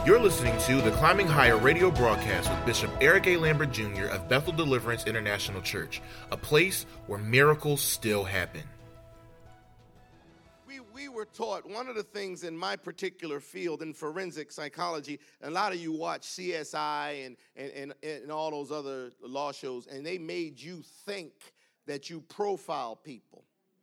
You're listening to the Climbing Higher radio broadcast with Bishop Eric A. Lambert Jr. of Bethel Deliverance International Church, a place where miracles still happen. We were taught one of the things in my particular field in forensic psychology, and a lot of you watch CSI and all those other law shows, and they made you think that you profile people.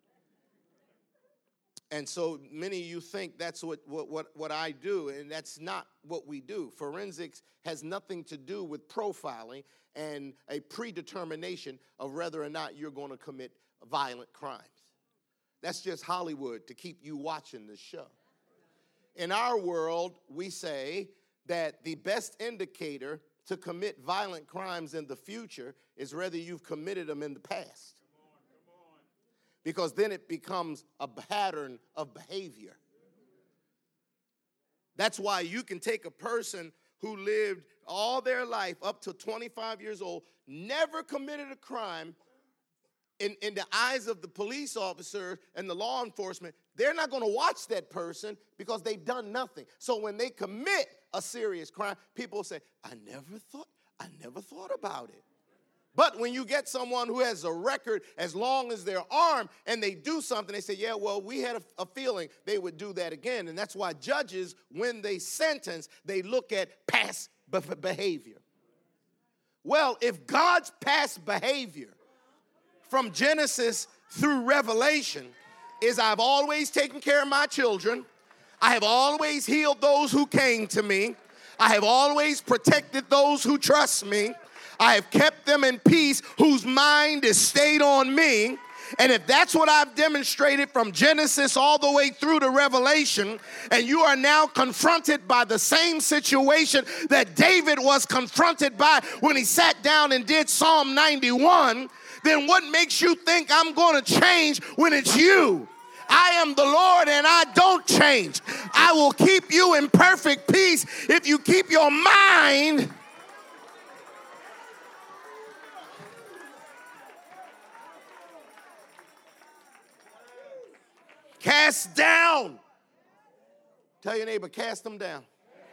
And so many of you think that's what I do, and that's not what we do. Forensics has nothing to do with profiling and a predetermination of whether or not you're going to commit violent crimes. That's just Hollywood to keep you watching the show. In our world, we say that the best indicator to commit violent crimes in the future is whether you've committed them in the past. Because then it becomes a pattern of behavior. That's why you can take a person who lived all their life up to 25 years old, never committed a crime, in the eyes of the police officer and the law enforcement, they're not going to watch that person because they've done nothing. So when they commit a serious crime, people say, I never thought about it. But when you get someone who has a record as long as their arm and they do something, they say, yeah, well, we had a feeling they would do that again. And that's why judges, when they sentence, they look at past behavior. Well, if God's past behavior from Genesis through Revelation is I've always taken care of my children, I have always healed those who came to me, I have always protected those who trust me, I have kept them in peace whose mind is stayed on me. And if that's what I've demonstrated from Genesis all the way through to Revelation, and you are now confronted by the same situation that David was confronted by when he sat down and did Psalm 91, then what makes you think I'm going to change when it's you? I am the Lord and I don't change. I will keep you in perfect peace if you keep your mind cast down. Tell your neighbor, cast them down.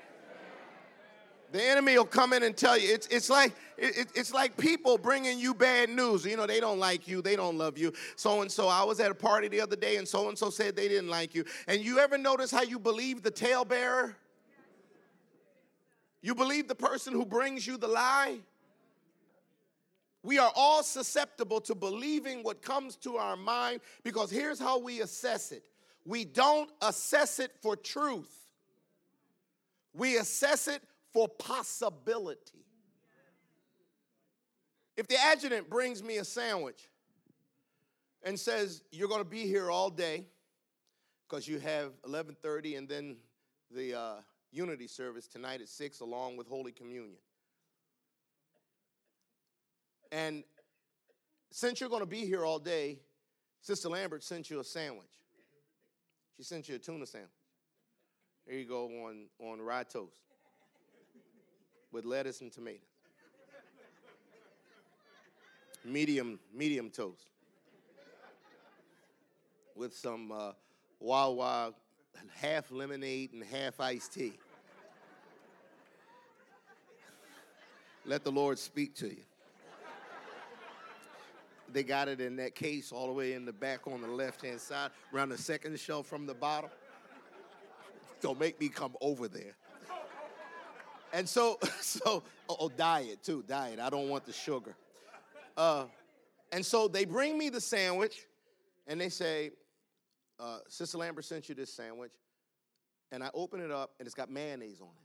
The enemy will come in and tell you. It's like people bringing you bad news. You know, they don't like you. They don't love you. So-and-so. I was at a party the other day, and so-and-so said they didn't like you. And you ever notice how you believe the talebearer? You believe the person who brings you the lie? We are all susceptible to believing what comes to our mind because here's how we assess it. We don't assess it for truth. We assess it for possibility. If the adjutant brings me a sandwich and says, you're going to be here all day because you have 11:30 and then the unity service tonight at 6 along with Holy Communion. And since you're going to be here all day, Sister Lambert sent you a sandwich. She sent you a tuna sandwich. Here you go on rye toast with lettuce and tomatoes. Medium toast with some Wawa half lemonade and half iced tea. Let the Lord speak to you. They got it in that case all the way in the back on the left-hand side, around the second shelf from the bottom. Don't make me come over there. And so, diet too, diet. I don't want the sugar. And so they bring me the sandwich, and they say, Sister Lambert sent you this sandwich. And I open it up, and it's got mayonnaise on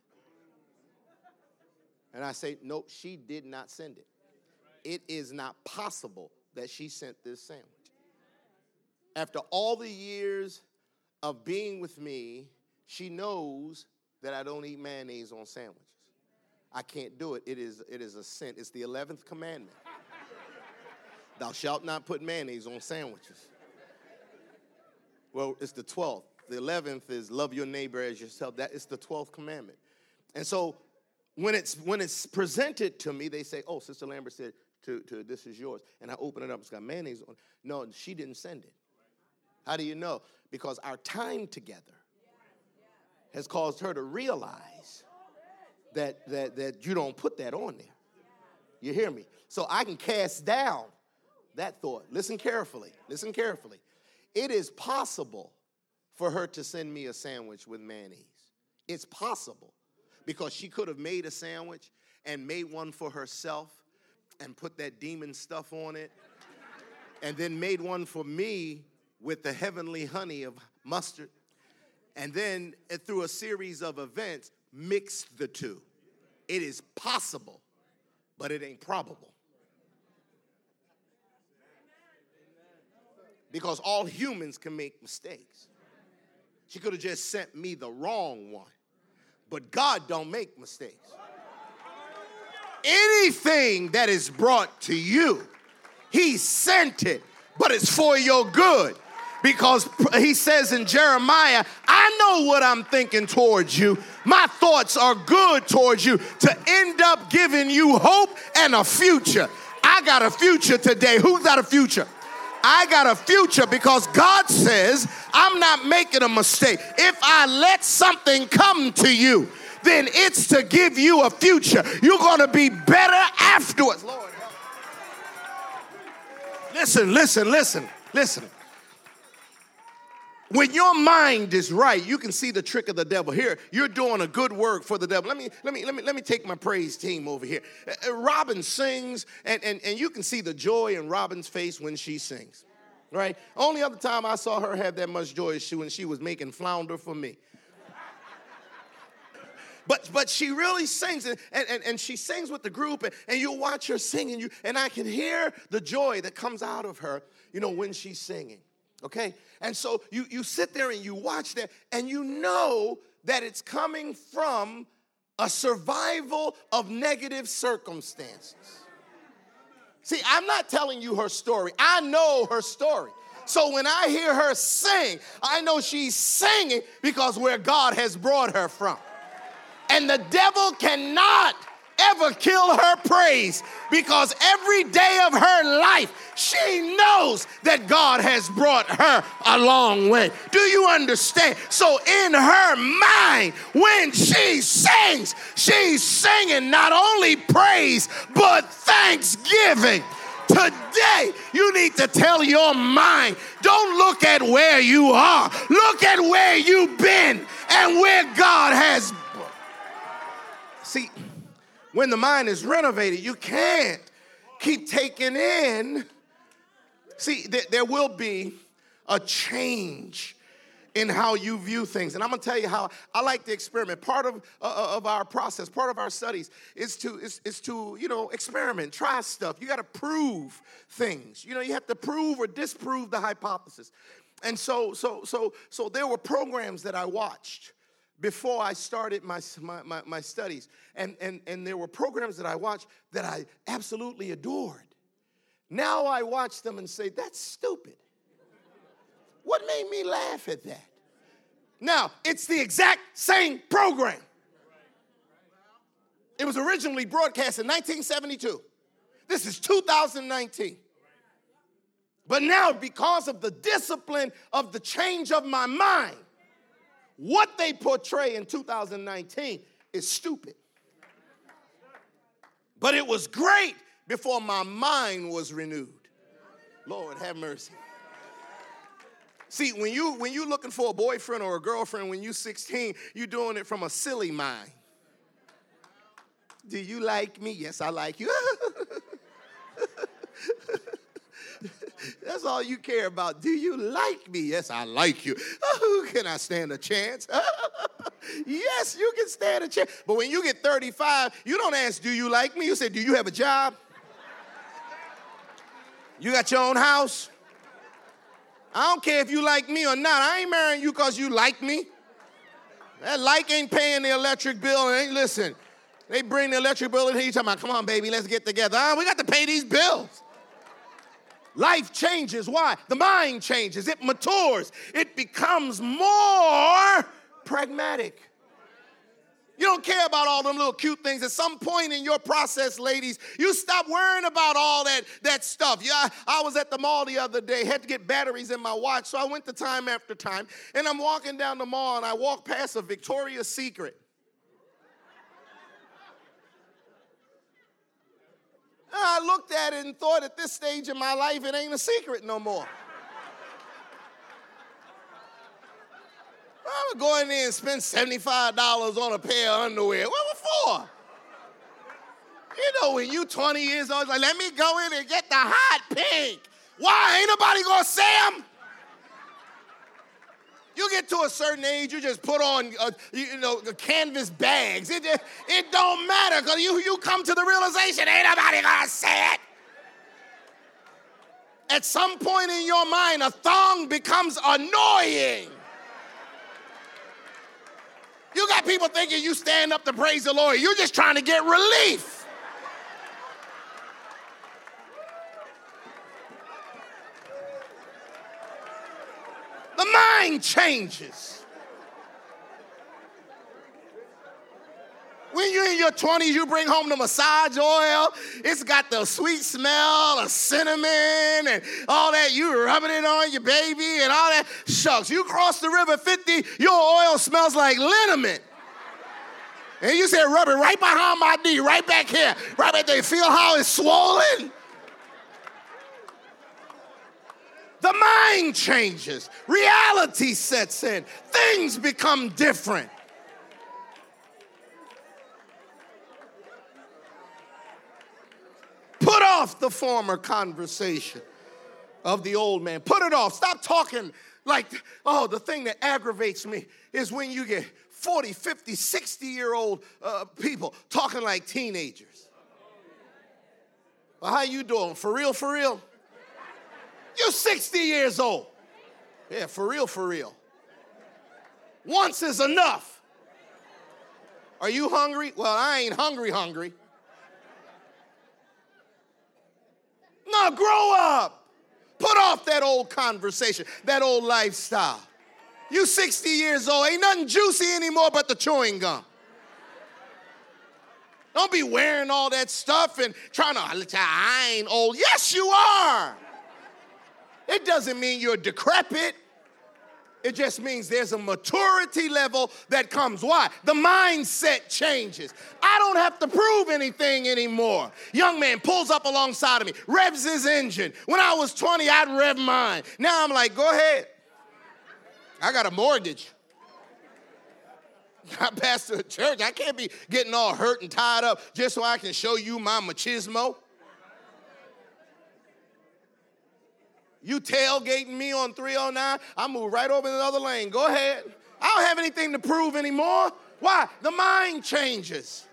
it. And I say, no, she did not send it. It is not possible that she sent this sandwich. After all the years of being with me, she knows that I don't eat mayonnaise on sandwiches. I can't do it. It is a sin. It's the 11th commandment. Thou shalt not put mayonnaise on sandwiches. Well, it's the 12th. The 11th is love your neighbor as yourself. That is the 12th commandment. And so when it's presented to me, they say, oh, Sister Lambert said, to this is yours. And I open it up, it's got mayonnaise on it. No, she didn't send it. How do you know? Because our time together has caused her to realize that you don't put that on there. You hear me? So I can cast down that thought. Listen carefully. Listen carefully. It is possible for her to send me a sandwich with mayonnaise. It's possible, because she could have made a sandwich and made one for herself and put that demon stuff on it, and then made one for me with the heavenly honey of mustard, and then through a series of events mixed the two. It is possible, but it ain't probable. Because all humans can make mistakes. She could have just sent me the wrong one. But God don't make mistakes. Anything that is brought to you, he sent it, but it's for your good. Because he says in Jeremiah, I know what I'm thinking towards you. My thoughts are good towards you, to end up giving you hope and a future. I got a future today. Who's got a future? I got a future, because God says I'm not making a mistake. If I let something come to you, then it's to give you a future. You're going to be better afterwards. Lord, help. Listen. When your mind is right, you can see the trick of the devil. Here, you're doing a good work for the devil. Let me take my praise team over here. Robin sings, and you can see the joy in Robin's face when she sings, right? Only other time I saw her have that much joy is when she was making flounder for me. But she really sings, and she sings with the group, and you watch her sing, and I can hear the joy that comes out of her, when she's singing. Okay? And so you sit there and you watch that, and you know that it's coming from a survival of negative circumstances. See, I'm not telling you her story. I know her story. So when I hear her sing, I know she's singing because where God has brought her from. And the devil cannot ever kill her praise, because every day of her life, she knows that God has brought her a long way. Do you understand? So in her mind, when she sings, she's singing not only praise, but thanksgiving. Today, you need to tell your mind, don't look at where you are. Look at where you've been and where God has brought. See, when the mind is renovated, you can't keep taking in. See, there will be a change in how you view things. And I'm going to tell you how I like to experiment. Part of our process, part of our studies is to experiment, try stuff. You got to prove things. You have to prove or disprove the hypothesis. And so there were programs that I watched before I started my studies. And there were programs that I watched that I absolutely adored. Now I watch them and say, that's stupid. What made me laugh at that? Now, it's the exact same program. It was originally broadcast in 1972. This is 2019. But now, because of the discipline of the change of my mind, what they portray in 2019 is stupid. But it was great before my mind was renewed. Lord, have mercy. See, when you're looking for a boyfriend or a girlfriend when you're 16, you're doing it from a silly mind. Do you like me? Yes, I like you. That's all you care about. Do you like me? Yes, I like you. Oh, can I stand a chance? Yes, you can stand a chance. But when you get 35, you don't ask, do you like me? You say, do you have a job? You got your own house? I don't care if you like me or not. I ain't marrying you because you like me. That like ain't paying the electric bill. And listen, they bring the electric bill in here. You talking about, come on, baby, let's get together. We got to pay these bills. Life changes. Why? The mind changes. It matures. It becomes more pragmatic. You don't care about all them little cute things. At some point in your process, ladies, you stop worrying about all that stuff. Yeah, I was at the mall the other day, had to get batteries in my watch, so I went to Time After Time, and I'm walking down the mall, and I walk past a Victoria's Secret. I looked at it and thought at this stage in my life, it ain't a secret no more. I'm going to go in there and spend $75 on a pair of underwear. What for? You know, when you 20 years old, like, let me go in and get the hot pink. Why? Ain't nobody going to say them? You get to a certain age, you just put on, the canvas bags. It don't matter because you come to the realization, ain't nobody going to say it. At some point in your mind, a thong becomes annoying. You got people thinking you stand up to praise the Lord. You're just trying to get relief. The mind changes. When you're in your 20s, you bring home the massage oil. It's got the sweet smell of cinnamon and all that. You rubbing it on your baby and all that. Shucks, you cross the river 50, your oil smells like liniment. And you said, rub it right behind my knee, right back here, right back there. Feel how it's swollen? The mind changes. Reality sets in. Things become different. Put off the former conversation of the old man. Put it off. Stop talking like, the thing that aggravates me is when you get 40, 50, 60-year-old people talking like teenagers. Well, how you doing? For real, for real? You're 60 years old. Yeah, for real, for real. Once is enough. Are you hungry? Well, I ain't hungry. No, grow up. Put off that old conversation, that old lifestyle. You 60 years old, ain't nothing juicy anymore but the chewing gum. Don't be wearing all that stuff and trying to, I ain't old. Yes, you are. It doesn't mean you're decrepit. It just means there's a maturity level that comes. Why? The mindset changes. I don't have to prove anything anymore. Young man pulls up alongside of me, revs his engine. When I was 20, I'd rev mine. Now I'm like, go ahead. I got a mortgage. I pastor a church. I can't be getting all hurt and tied up just so I can show you my machismo. You tailgating me on 309, I move right over in the other lane. Go ahead. I don't have anything to prove anymore. Why? The mind changes.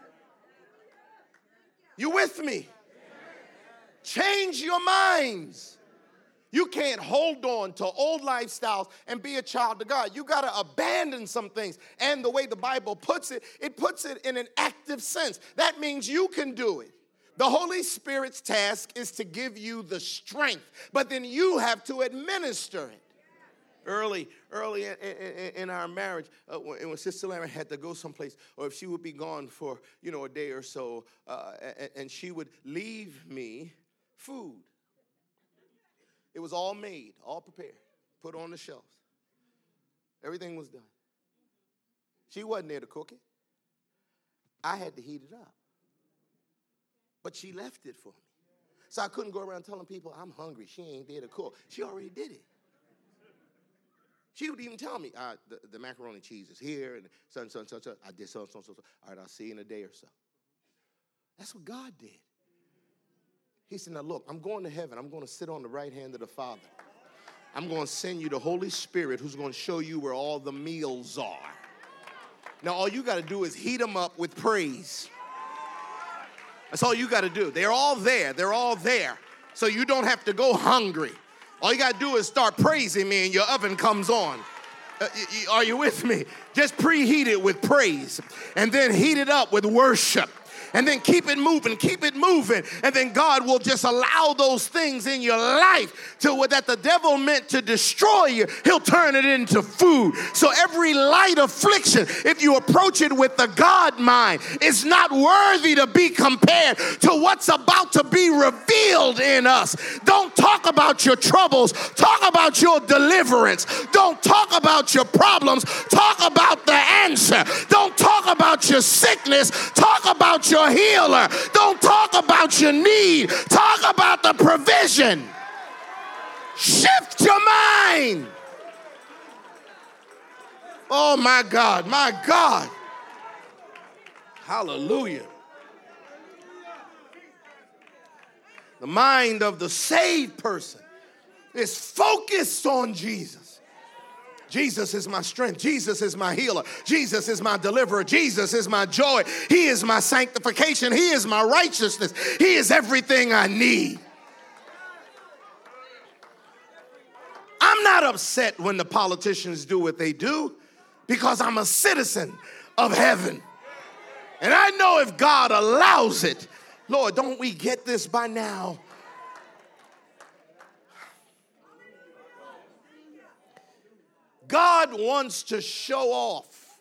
You with me? Change your minds. You can't hold on to old lifestyles and be a child of God. You got to abandon some things. And the way the Bible puts it in an active sense. That means you can do it. The Holy Spirit's task is to give you the strength, but then you have to administer it. Early in our marriage, when Sister Lara had to go someplace, or if she would be gone for, a day or so, and she would leave me food. It was all made, all prepared, put on the shelves. Everything was done. She wasn't there to cook it. I had to heat it up. But she left it for me. So I couldn't go around telling people, I'm hungry. She ain't there to cook. She already did it. She would even tell me, the macaroni and cheese is here, and so. I did so. All right, I'll see you in a day or so. That's what God did. He said, now look, I'm going to heaven. I'm going to sit on the right hand of the Father. I'm going to send you the Holy Spirit who's going to show you where all the meals are. Now, all you got to do is heat them up with praise. That's all you got to do. They're all there. They're all there. So you don't have to go hungry. All you got to do is start praising me and your oven comes on. Are you with me? Just preheat it with praise and then heat it up with worship. And then keep it moving. And then God will just allow those things in your life that the devil meant to destroy you, he'll turn it into food. So every light affliction, if you approach it with the God mind, is not worthy to be compared to what's about to be revealed in us. Don't talk about your troubles. Talk about your deliverance. Don't talk about your problems. Talk about the answer. Don't talk talk about your sickness. Talk about your healer. Don't talk about your need. Talk about the provision. Shift your mind. Oh, my God, my God. Hallelujah. The mind of the saved person is focused on Jesus. Jesus is my strength. Jesus is my healer. Jesus is my deliverer. Jesus is my joy. He is my sanctification. He is my righteousness. He is everything I need. I'm not upset when the politicians do what they do because I'm a citizen of heaven. And I know if God allows it, Lord, don't we get this by now? God wants to show off.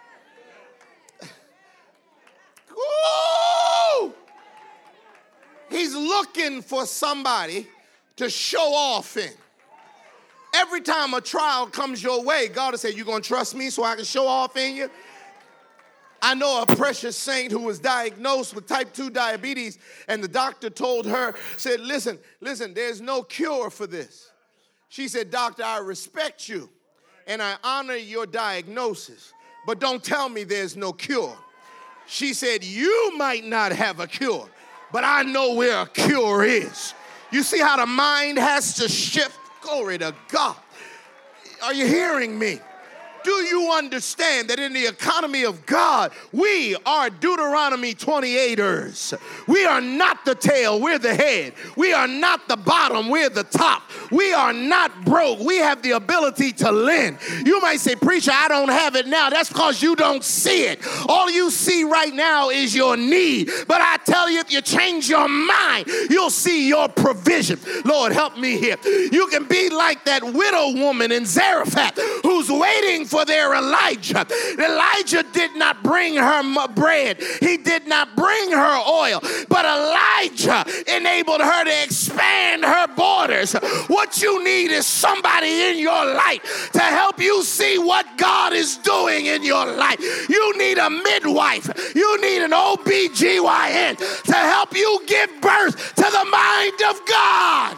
Woo! He's looking for somebody to show off in. Every time a trial comes your way, God will say, you going to trust me so I can show off in you? I know a precious saint who was diagnosed with type 2 diabetes, and the doctor told her, said, listen, there's no cure for this. She said, doctor, I respect you, and I honor your diagnosis, but don't tell me there's no cure. She said, you might not have a cure, but I know where a cure is. You see how the mind has to shift? Glory to God. Are you hearing me? Do you understand that in the economy of God, we are Deuteronomy 28ers? We are not the tail, we're the head. We are not the bottom, we're the top. We are not broke. We have the ability to lend. You might say, preacher, I don't have it now. That's because you don't see it. All you see right now is your need. But I tell you, if you change your mind, you'll see your provision. Lord, help me here. You can be like that widow woman in Zarephath who's waiting for their Elijah. Elijah did not bring her bread. He did not bring her oil. But Elijah enabled her to expand her borders. What you need is somebody in your life to help you see what God is doing in your life. You need a midwife. You need an OBGYN to help you give birth to the mind of God.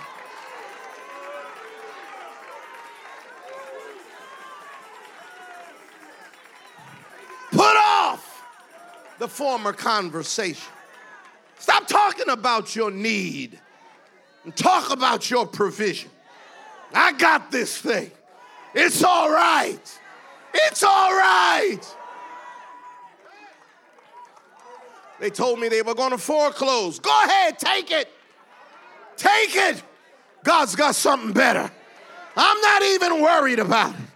Put off the former conversation. Stop talking about your need and talk about your provision. I got this thing. It's all right. It's all right. They told me they were going to foreclose. Go ahead, take it. Take it. God's got something better. I'm not even worried about it.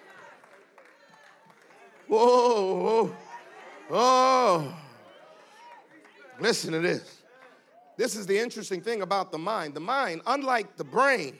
Whoa, oh. Listen to this. This is the interesting thing about the mind. The mind, unlike the brain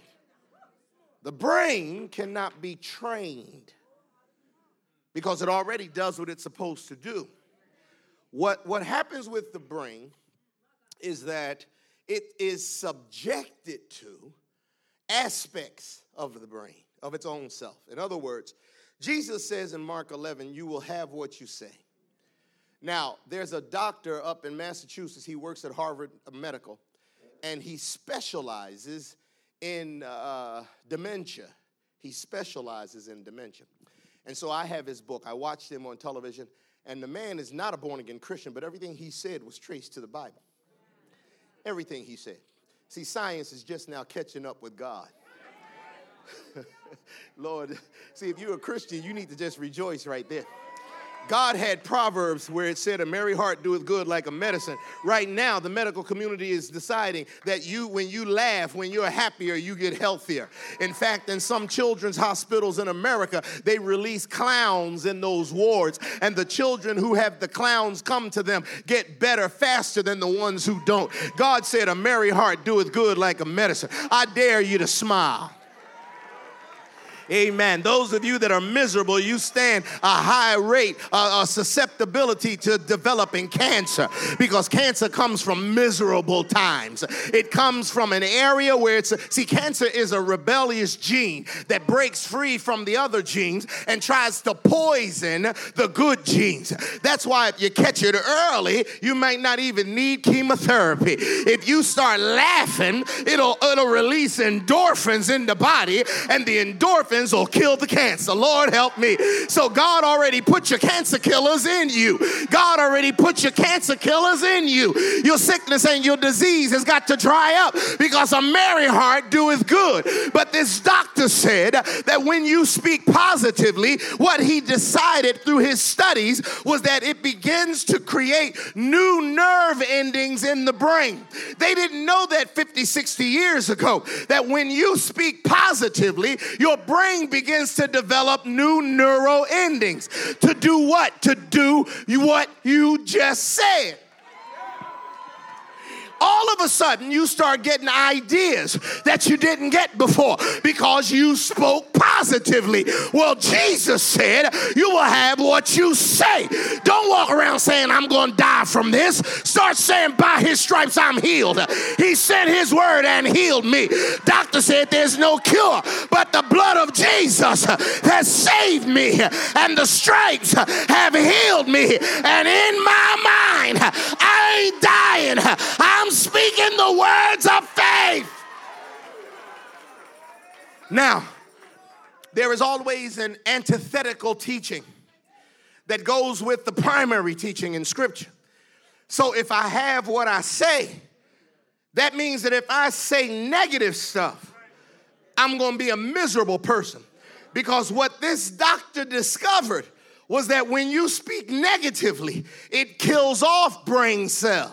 cannot be trained because it already does what it's supposed to do. What happens with the brain is that it is subjected to aspects of the brain, of its own self. In other words, Jesus says in Mark 11, you will have what you say. Now, there's a doctor up in Massachusetts. He works at Harvard Medical, and he specializes in dementia. He specializes in dementia. And so I have his book. I watched him on television, and the man is not a born-again Christian, but everything he said was traced to the Bible. Everything he said. See, science is just now catching up with God. Lord, see, if you're a Christian, you need to just rejoice right there. God had Proverbs where it said, a merry heart doeth good like a medicine. Right now, the medical community is deciding that when you laugh, when you're happier, you get healthier. In fact, in some children's hospitals in America, they release clowns in those wards. And the children who have the clowns come to them get better faster than the ones who don't. God said, a merry heart doeth good like a medicine. I dare you to smile. Amen. Those of you that are miserable, you stand a high rate, a susceptibility to developing cancer, because cancer comes from miserable times. It comes from an area where cancer is a rebellious gene that breaks free from the other genes and tries to poison the good genes. That's why if you catch it early, you might not even need chemotherapy. If you start laughing, it'll release endorphins in the body, and the endorphins will kill the cancer. Lord help me. So God already put your cancer killers in you. God already put your cancer killers in you. Your sickness and your disease has got to dry up, because a merry heart doeth good. But this doctor said that when you speak positively, what he decided through his studies was that it begins to create new nerve endings in the brain. They didn't know that 50, 60 years ago, that when you speak positively, your brain begins to develop new neural endings. To do what? To do what you just said. All of a sudden, you start getting ideas that you didn't get before because you spoke positively. Well, Jesus said, you will have what you say. Don't walk around saying, I'm going to die from this. Start saying, by his stripes, I'm healed. He sent his word and healed me. Doctor said there's no cure, but the blood of Jesus has saved me, and the stripes have healed me. And in my mind, I ain't dying. I'm speaking the words of faith. Now, there is always an antithetical teaching that goes with the primary teaching in Scripture. So if I have what I say, that means that if I say negative stuff, I'm going to be a miserable person. Because what this doctor discovered was that when you speak negatively, it kills off brain cells.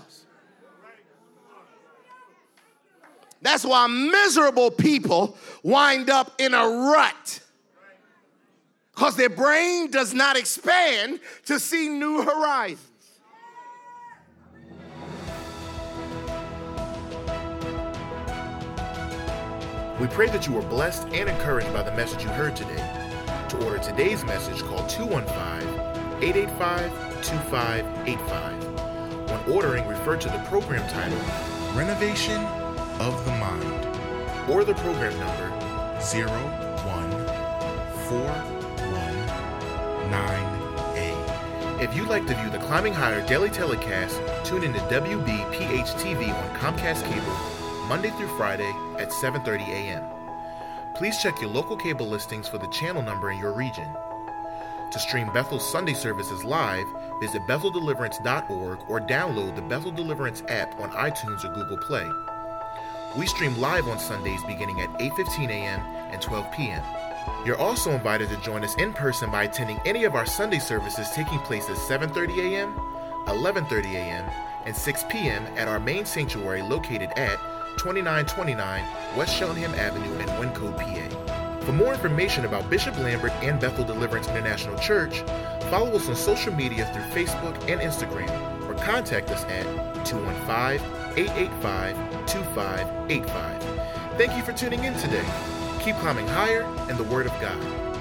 That's why miserable people wind up in a rut, because their brain does not expand to see new horizons. We pray that you were blessed and encouraged by the message you heard today. To order today's message, call 215-885-2585. When ordering, refer to the program title, Renovation of the Mind, or the program number 01419A. If you'd like to view the Climbing Higher daily telecast, tune in to WBPH-TV on Comcast Cable, Monday through Friday at 7:30 a.m. Please check your local cable listings for the channel number in your region. To stream Bethel's Sunday services live, visit BethelDeliverance.org or download the Bethel Deliverance app on iTunes or Google Play. We stream live on Sundays beginning at 8:15 a.m. and 12 p.m. You're also invited to join us in person by attending any of our Sunday services taking place at 7:30 a.m., 11:30 a.m., and 6 p.m. at our main sanctuary located at 2929 West Cheltenham Avenue in Wyncote, PA. For more information about Bishop Lambert and Bethel Deliverance International Church, follow us on social media through Facebook and Instagram, or contact us at 215-885-2585. Thank you for tuning in today. Keep climbing higher in the Word of God.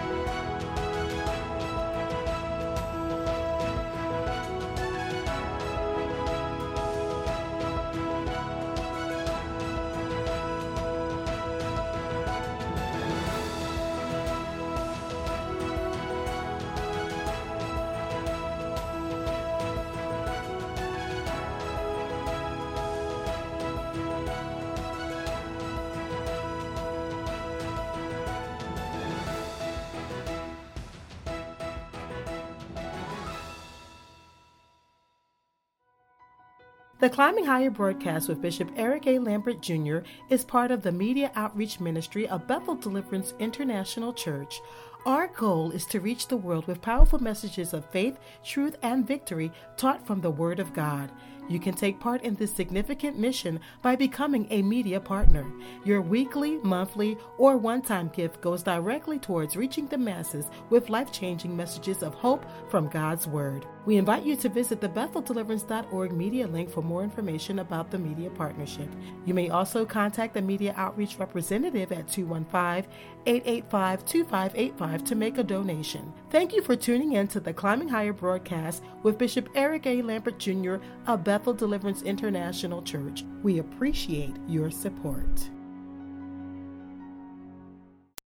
The Climbing Higher broadcast with Bishop Eric A. Lambert Jr. is part of the media outreach ministry of Bethel Deliverance International Church. Our goal is to reach the world with powerful messages of faith, truth, and victory taught from the Word of God. You can take part in this significant mission by becoming a media partner. Your weekly, monthly, or one-time gift goes directly towards reaching the masses with life-changing messages of hope from God's Word. We invite you to visit the BethelDeliverance.org media link for more information about the media partnership. You may also contact the media outreach representative at 215-885-2585 to make a donation. Thank you for tuning in to the Climbing Higher broadcast with Bishop Eric A. Lambert Jr. of Bethel Deliverance International Church. We appreciate your support.